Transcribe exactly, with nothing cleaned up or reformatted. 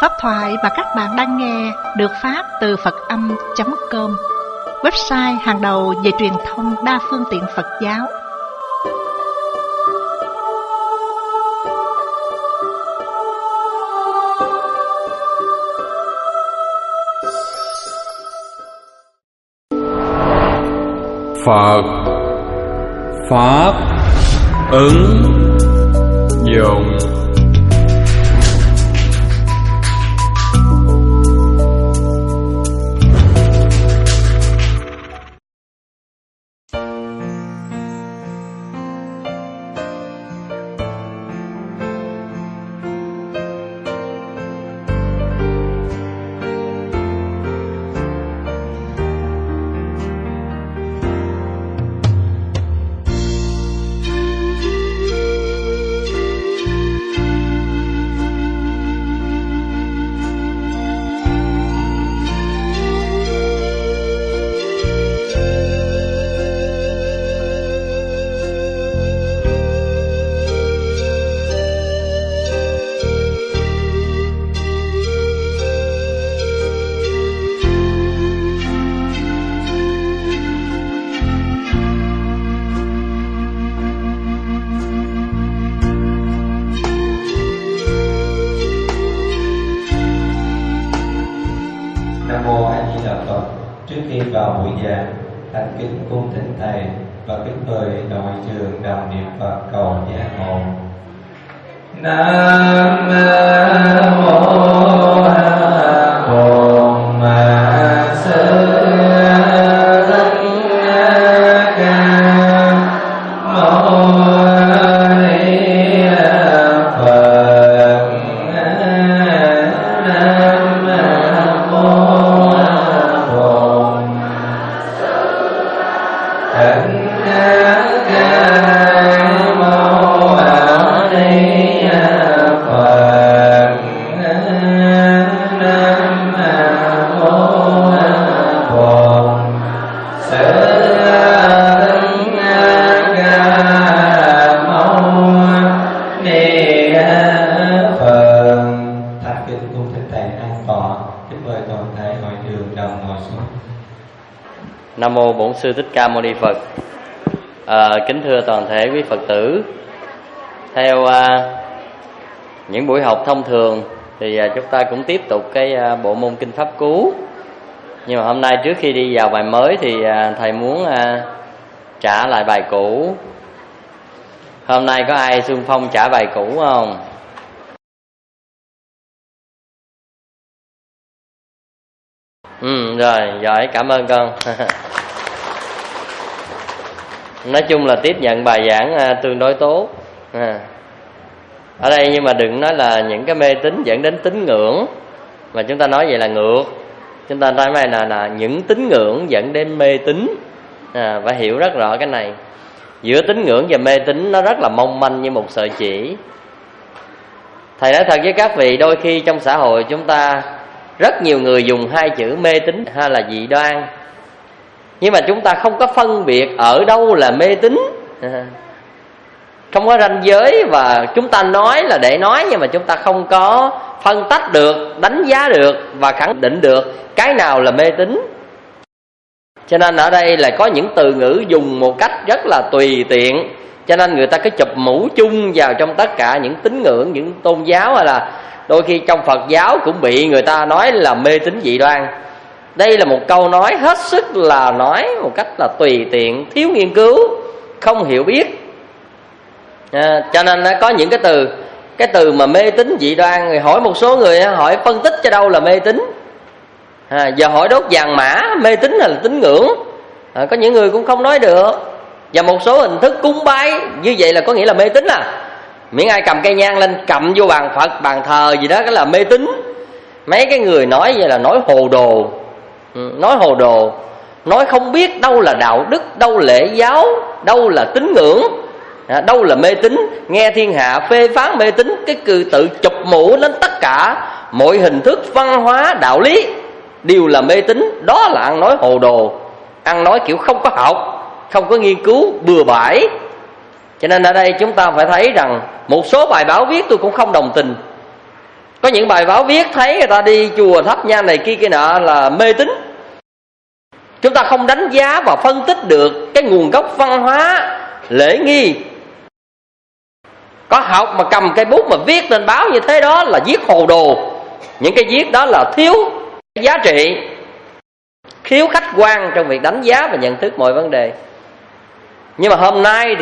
Pháp thoại mà các bạn đang nghe được phát từ Phật Âm chấm com, website hàng đầu về truyền thông đa phương tiện Phật giáo. Phật Pháp ứng dụng. Nam mô A Di Đà Phật. Trước khi vào buổi giảng, thành kính cung thỉnh thầy và kính mời đội trường đồng niệm Phật cầu giác ngộ. Nam mô A Bổn Ma Sư Nam mô Bổn Sư Thích Ca Mâu Ni Phật. À, kính thưa toàn thể quý Phật tử, theo à, những buổi học thông thường thì à, chúng ta cũng tiếp tục cái à, bộ môn kinh Pháp Cú. Nhưng mà hôm nay trước khi đi vào bài mới thì à, thầy muốn à, trả lại bài cũ. Hôm nay có ai xung phong trả bài cũ không? Ừ, rồi, giỏi, cảm ơn con. Nói chung là tiếp nhận bài giảng à, tương đối tốt à. Ở đây nhưng mà đừng nói là những cái mê tín dẫn đến tín ngưỡng, mà chúng ta nói vậy là ngược. Chúng ta nói này là, là những tín ngưỡng dẫn đến mê tín à, phải hiểu rất rõ cái này. Giữa tín ngưỡng và mê tín nó rất là mong manh như một sợi chỉ. Thầy nói thật với các vị, đôi khi trong xã hội chúng ta rất nhiều người dùng hai chữ mê tín hay là dị đoan, nhưng mà chúng ta không có phân biệt ở đâu là mê tín, không có ranh giới, và chúng ta nói là để nói, nhưng mà chúng ta không có phân tách được, đánh giá được và khẳng định được cái nào là mê tín. Cho nên ở đây là có những từ ngữ dùng một cách rất là tùy tiện, cho nên người ta cứ chụp mũ chung vào trong tất cả những tín ngưỡng, những tôn giáo, hay là đôi khi trong Phật giáo cũng bị người ta nói là mê tín dị đoan. Đây là một câu nói hết sức là nói một cách là tùy tiện, thiếu nghiên cứu, không hiểu biết à, cho nên có những cái từ cái từ mà mê tín dị đoan, người hỏi một số người hỏi phân tích cho đâu là mê tín à, giờ hỏi đốt vàng mã mê tín hay là tín ngưỡng à, có những người cũng không nói được. Và một số hình thức cúng bái như vậy là có nghĩa là mê tín à, miễn ai cầm cây nhang lên cầm vô bàn Phật, bàn thờ gì đó cái là mê tín. Mấy cái người nói vậy là nói hồ đồ, nói hồ đồ, nói không biết đâu là đạo đức, đâu lễ giáo, đâu là tín ngưỡng, đâu là mê tín. Nghe thiên hạ phê phán mê tín, cái cứ tự chụp mũ lên tất cả mọi hình thức văn hóa đạo lý đều là mê tín. Đó là ăn nói hồ đồ, ăn nói kiểu không có học, không có nghiên cứu, bừa bãi. Cho nên ở đây chúng ta phải thấy rằng một số bài báo viết tôi cũng không đồng tình. Có những bài báo viết thấy người ta đi chùa thắp nhang này kia kia nọ là mê tín. Chúng ta không đánh giá và phân tích được cái nguồn gốc văn hóa, lễ nghi. Có học mà cầm cây bút mà viết lên báo như thế đó là viết hồ đồ. Những cái viết đó là thiếu giá trị, thiếu khách quan trong việc đánh giá và nhận thức mọi vấn đề. Nhưng mà hôm nay thì